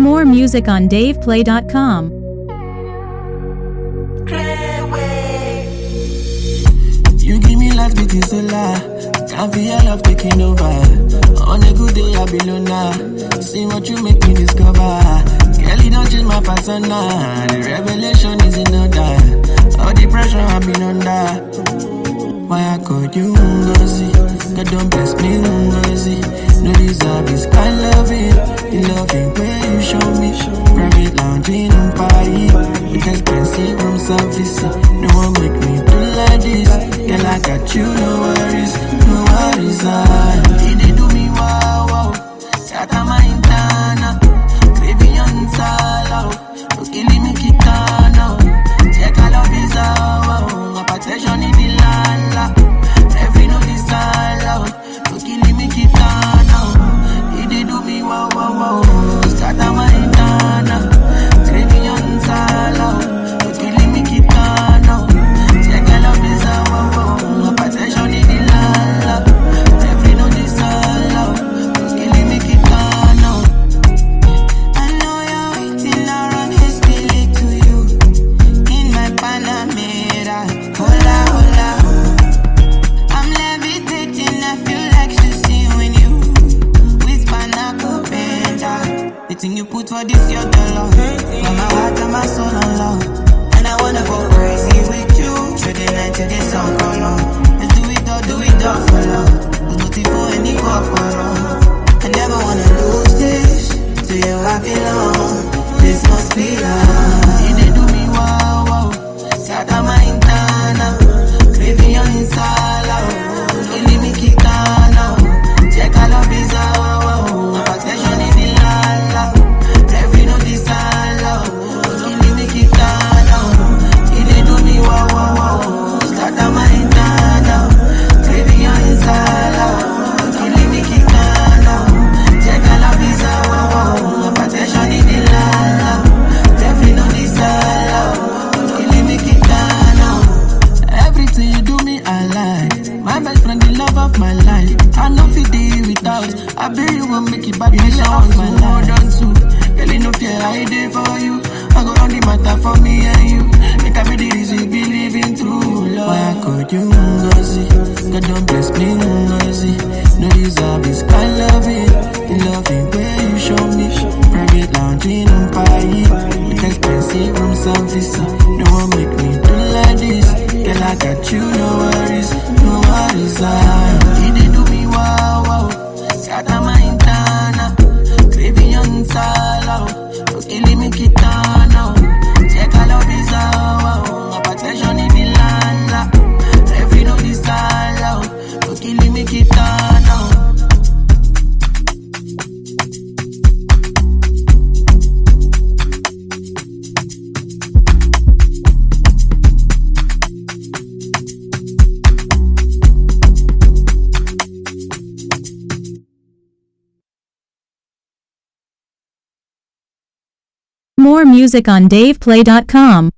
More music on DavePlay.com. You give me life, it is a lie. Can't feel love taking over. On a good day, I be loner. See what you make me discover. Kelly don't change my persona. The revelation is in order. All the pressure I've been under. Why I call you Ngozi? God don't bless me Ngozi. No deserve this kind loving. The loving way you show me. Private lounging in Paris. With expensive room service. No one make me do like this. Girl, I got you, no worries. No worries, They do me wow, wow. Scatter my intana. Gravy on sala. Killing me kitana. Check all of this out. My protection in the land. Every no this all. Killing me kitana. They do me wow, wow, wow. Scatter my intana. Gravy on sala. Killing me kitana. Check all of this out. My protection in the land. Every no this all. Killing me kitana. I know you're waiting around hastily to you. In my Panamera. Hola, hola. I'm levitating, I feel like she's when you whisper Nakupenda. The thing you put for this, your dollar. For my heart and my soul on love. And I wanna go crazy with you. Through the night till the sun come on. Let's do it all for love. There's nothing for any corporal. I never wanna lose this. To you I belong. This must be love. They do me wow, wow. Scatter my intana. Gravy on insala. Killing me kitana. Check all of this out. My protection in the lala. Every no disala. Killing me kitana. They do me wow, wow, wow. Scatter my intana. Gravy on insala. Killing me kitana. Check all of this out. My protection in the lala. Every no disala. Killing me kitana. Everything you do me, I like. My best friend, the love of my life. I know if you without. I bet you won't make it back. You love my life. Done too. Girl, you know fear I did for you. I go on the matter for me and you. Make I be the reason believing true love. Why I call you Ngozi? God don't bless me Ngozi. No deserve this kind loving. The loving way you show me. Private lounging in Paris. With expensive room service. No one make me do like this. Girl, I got you, no worries. No worries, They do me wow, wow. Scatter my intana. Gravy on sala. Killing me kitana. Check all of this out. My protection in the land. Every no this all. Killing me kitana. More music on DavePlay.com.